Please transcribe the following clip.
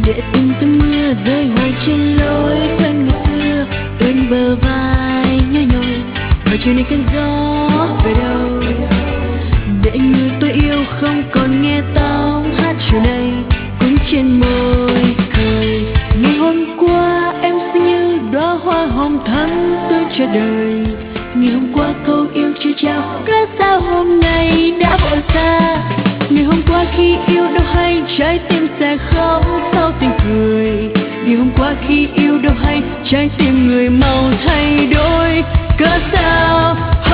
để từng cơn mưa rơi hoài trên lối quen ngày xưa, ướn bờ vai nhói nhói và chiều nay cơn gió về đâu, để người tôi yêu không còn nghe tao hát chiều nay cũng trên môi cười. Ngày hôm qua em xinh như đóa hoa hồng thắm tươi cho đời, ngày hôm qua câu yêu chưa trao cớ sao hôm nay đã bỏ xa. Ngày hôm qua khi yêu đâu hay trái tim sẽ khóc sau tiếng cười, ngày hôm qua khi yêu đâu hay trái tim người mau thay đổi cớ sao